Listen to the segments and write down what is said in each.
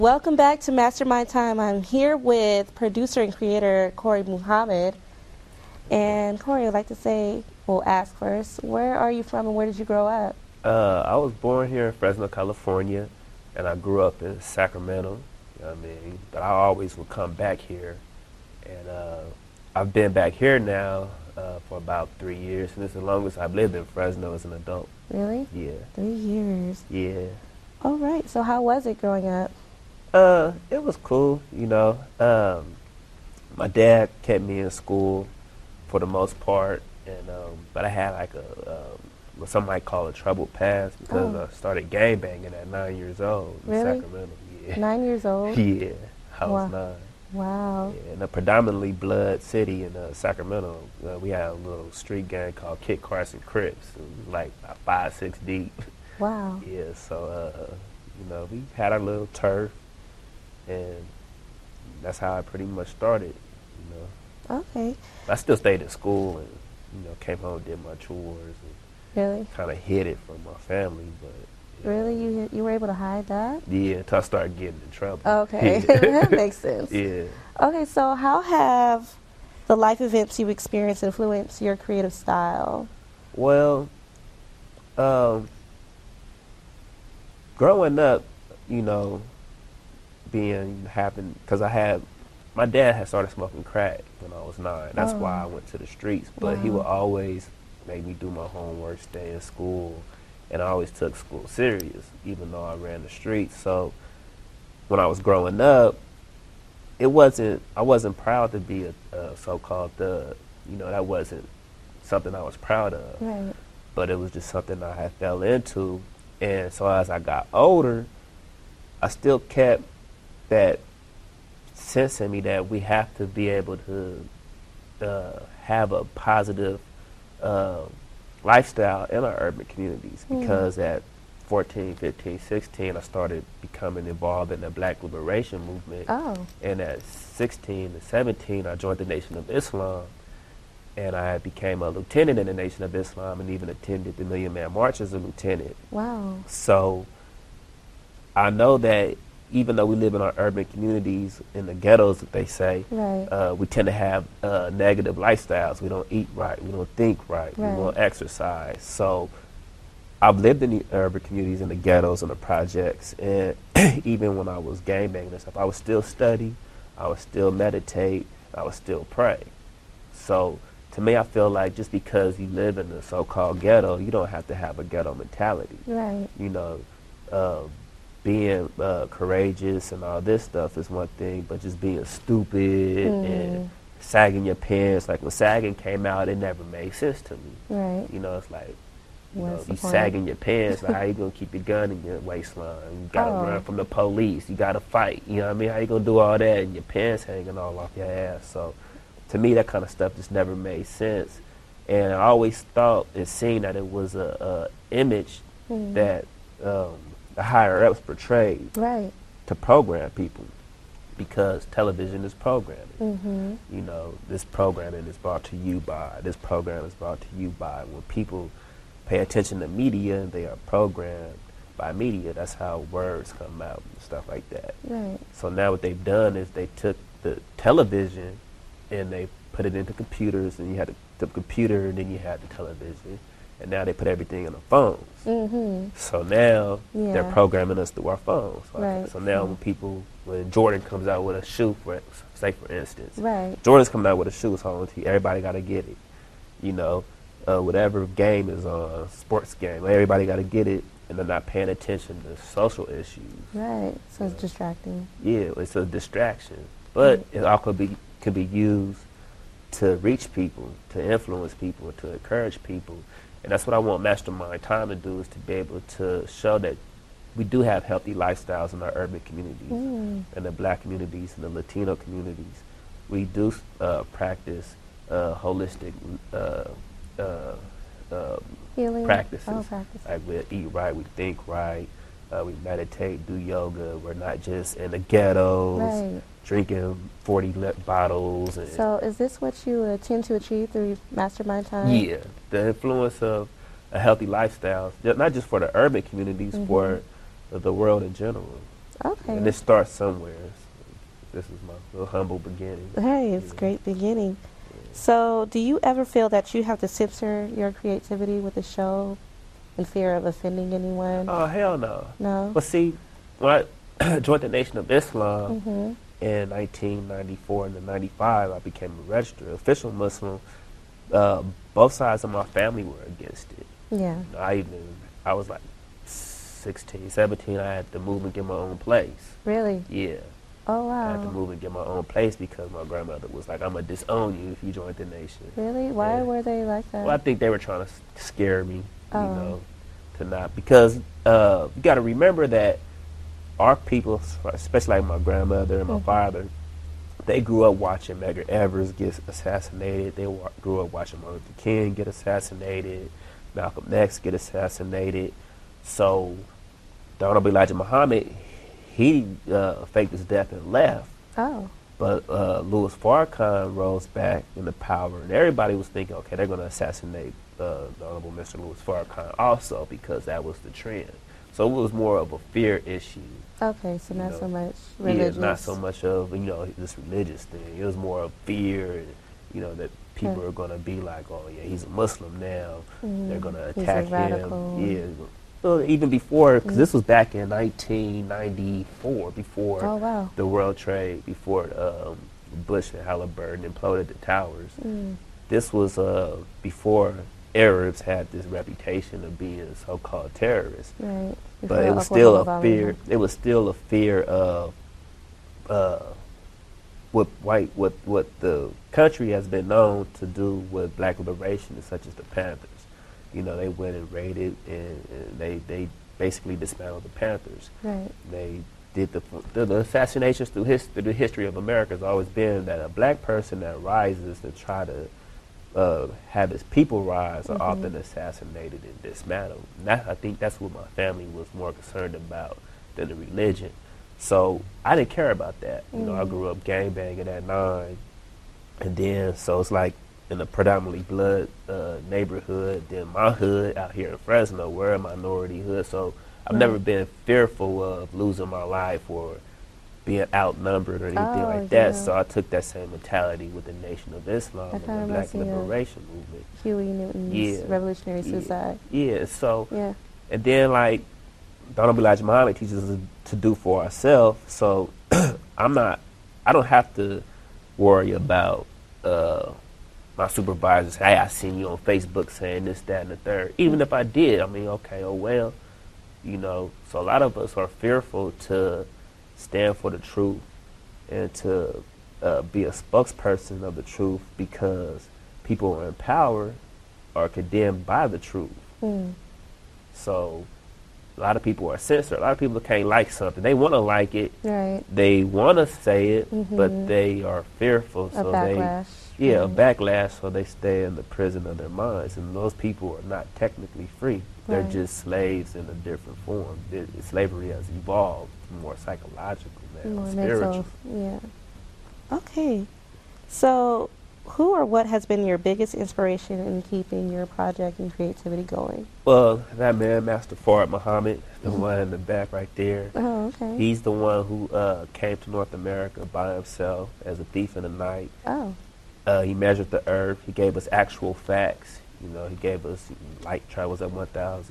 Welcome back to Mastermind Time. I'm here with producer and creator Corey Muhammad. And Corey, I'd like to say, we'll ask first, where are you from and where did you grow up? I was born here in Fresno, California, and I grew up in Sacramento. You know what I mean? But I always would come back here. And I've been back here now for about 3 years, and it's the longest I've lived in Fresno as an adult. Really? Yeah. 3 years. Yeah. All right. So how was it growing up? It was cool, you know. My dad kept me in school for the most part, and but I had like what some might call a troubled past because I started gangbanging at 9 years old in Sacramento. Yeah. 9 years old? Yeah, I was 9. Wow. Yeah, in a predominantly blood city in Sacramento, we had a little street gang called Kit Carson Crips. It was like about 5, 6 deep. Wow. Yeah, so you know, we had our little turf, and that's how I pretty much started. You know. Okay. I still stayed in school and, you know, came home, did my chores, and Really? kind of hid it from my family. But yeah. Really? You were able to hide that? Yeah, until I started getting in trouble. Okay. That makes sense. Yeah. Okay, so how have the life events you've experienced influenced your creative style? Well, growing up, you know, because my dad had started smoking crack when I was 9. That's why I went to the streets. But he would always make me do my homework, stay in school, and I always took school serious, even though I ran the streets. So when I was growing up, I wasn't proud to be a so-called thug. You know, that wasn't something I was proud of. Right. But it was just something I had fell into. And so as I got older, I still kept that sense in me that we have to be able to have a positive lifestyle in our urban communities, because at 14, 15, 16, I started becoming involved in the Black Liberation Movement. Oh. And at 16 and 17, I joined the Nation of Islam, and I became a lieutenant in the Nation of Islam and even attended the Million Man March as a lieutenant. Wow. So I know that even though we live in our urban communities, in the ghettos, that they say, Right. we tend to have negative lifestyles. We don't eat right. We don't think right. We won't exercise. So I've lived in the urban communities, in the ghettos, and the projects, and even when I was gangbanging and stuff, I would still study, I would still meditate, I would still pray. So to me, I feel like just because you live in the so-called ghetto, you don't have to have a ghetto mentality. Right. You know, being courageous and all this stuff is one thing, but just being stupid and sagging your pants, like when sagging came out, it never made sense to me. Right. You know, it's like, you What's know, the you point? sagging your pants, like how you gonna keep your gun in your waistline? You gotta run from the police, you gotta fight, you know what I mean? How you gonna do all that and your pants hanging all off your ass? So to me, that kind of stuff just never made sense. And I always thought and seen that it was a image that the higher ups portrayed to program people, because television is programming. You know, this programming is brought to you by, this program is brought to you by. When people pay attention to media, they are programmed by media. That's how words come out and stuff like that. Right. So now what they've done is they took the television and they put it into computers, and you had the computer and then you had the television, and now they put everything in the phones. So now they're programming us through our phones. So now when Jordan comes out with a shoe, for instance, Jordan's coming out with a shoe, so everybody got to get it. You know, whatever game is on, sports game, everybody got to get it, and they're not paying attention to social issues. Right. So it's distracting. Yeah, it's a distraction, but it also can be used to reach people, to influence people, to encourage people. And that's what I want Mastermind Time to do, is to be able to show that we do have healthy lifestyles in our urban communities, and the Black communities, and the Latino communities. We do practice holistic Healing practices. practices. Like we eat right, we think right, we meditate, do yoga. We're not just in the ghettos drinking 40 lip bottles. And so is this what you intend to achieve through Mastermind Time? Yeah, the influence of a healthy lifestyle, not just for the urban communities, for the world in general. Okay. And it starts somewhere. This is my little humble beginning. Hey, it's great beginning. So, do you ever feel that you have to censor your creativity with the show in fear of offending anyone? Oh, hell no. No? But see, when I joined the Nation of Islam Mm-hmm. in 1994 and then 95, I became a registered official Muslim. Both sides of my family were against it. Yeah. I was like 16, 17, I had to move and get my own place. Really? Yeah. Oh, I had to wow. move and get my own place because my grandmother was like, I'm going to disown you if you join the nation. Really? Why Yeah. were they like that? Well, I think they were trying to scare me, Oh. you know, to not. Because you got to remember that our people, especially like my grandmother and my father, they grew up watching Medgar Evers get assassinated. They grew up watching Martin Luther King get assassinated, Malcolm X get assassinated. So Donald Elijah Muhammad, he faked his death and left. Oh. But Louis Farrakhan rose back into power, and everybody was thinking, okay, they're going to assassinate the Honorable Mr. Louis Farrakhan also because that was the trend. So it was more of a fear issue. Okay, so not know, so much religious. Yeah, not so much of, this religious thing. It was more of fear, that people are going to be like, oh, yeah, he's a Muslim now. They're going to He's a attack radical. him. Yeah. Well, even before, because this was back in 1994, before Oh, wow. the World Trade, before Bush and Halliburton imploded the towers. This was before Arabs had this reputation of being so-called terrorists. Right. But it was still a fear. It was still a fear of what the country has been known to do with black liberation, such as the Panthers. They went and raided and they basically dismantled the Panthers. Right. They did the assassinations through the history of America has always been that a black person that rises to try to have his people rise are often assassinated and dismantled. And I think that's what my family was more concerned about than the religion. So I didn't care about that. I grew up gangbanging at 9. And then, so it's like in a predominantly blood neighborhood, then my hood out here in Fresno, we're a minority hood. So I've never been fearful of losing my life or being outnumbered or anything like that. So I took that same mentality with the Nation of Islam and the Black Liberation Movement. Huey Newton's Revolutionary Suicide. Yeah, so, Yeah. and then like, Donald Elijah Muhammad teaches us to do for ourselves. So I don't have to worry about my supervisors. Hey, I seen you on Facebook saying this, that, and the third. Even if I did, okay, oh well, So a lot of us are fearful to stand for the truth and to be a spokesperson of the truth because people in power are condemned by the truth. So a lot of people are censored. A lot of people can't like something. They want to like it. Right. They want to say it, but they are fearful. A backlash. A backlash, so they stay in the prison of their minds. And those people are not technically free. They're just slaves in a different form. Slavery has evolved more psychological now, More spiritual. mental. Yeah. Okay. So who or what has been your biggest inspiration in keeping your project and creativity going? Well, that man, Master Fard Muhammad, the one in the back right there. Oh, okay. He's the one who came to North America by himself as a thief in the night. Oh. He measured the earth. He gave us actual facts. He gave us light travels at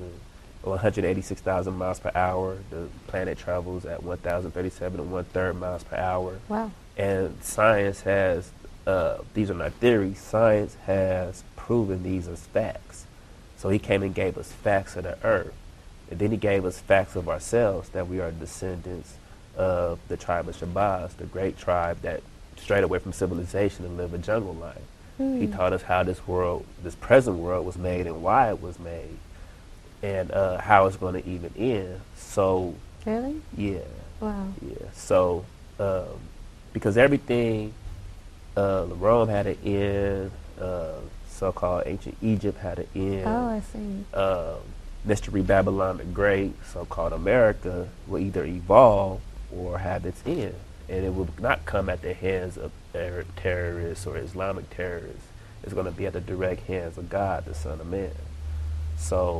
186,000 miles per hour. The planet travels at 1,037 and 1/3 miles per hour. Wow. And science has, these are not theories, science has proven these as facts. So he came and gave us facts of the earth. And then he gave us facts of ourselves, that we are descendants of the tribe of Shabazz, the great tribe that strayed away from civilization and lived a jungle life. He taught us how this present world was made and why it was made and how it's going to even end. So, Really? yeah. Wow. Yeah. So, because everything, Rome had an end, so-called ancient Egypt had an end. Oh, I see. Mystery Babylon the Great, so-called America, will either evolve or have its end. And it will not come at the hands of Arab terrorists or Islamic terrorists. It's going to be at the direct hands of God, the Son of Man. So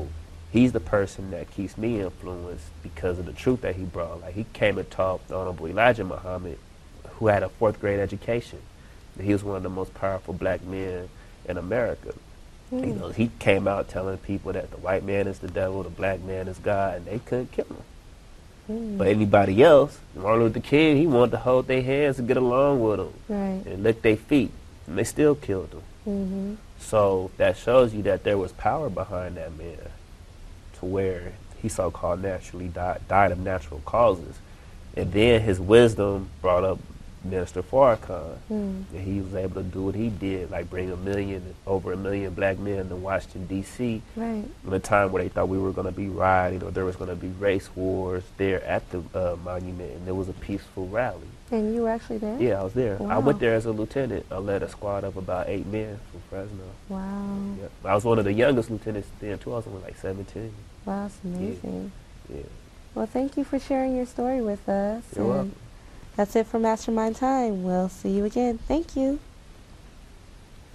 he's the person that keeps me influenced because of the truth that he brought. Like, he came and taught the Honorable Elijah Muhammad, who had a 4th grade education. He was one of the most powerful black men in America. You know, he came out telling people that the white man is the devil, the black man is God, and they couldn't kill him. But anybody else, Martin Luther King, he wanted to hold their hands and get along with them, Right. and lick their feet, and they still killed them. So that shows you that there was power behind that man, to where he so-called naturally died of natural causes. And then his wisdom brought up Minister Farrakhan, and he was able to do what he did, like bring over a million black men to Washington, D.C. Right. in a time where they thought we were going to be rioting or there was going to be race wars there at the monument, and it was a peaceful rally. And you were actually there? Yeah, I was there. Wow. I went there as a lieutenant. I led a squad of about 8 men from Fresno. Wow. Yeah. I was one of the youngest lieutenants then, too. I was only like 17. Wow, that's amazing. Yeah. Well, thank you for sharing your story with us. You're welcome. That's it for Mastermind Time. We'll see you again. Thank you.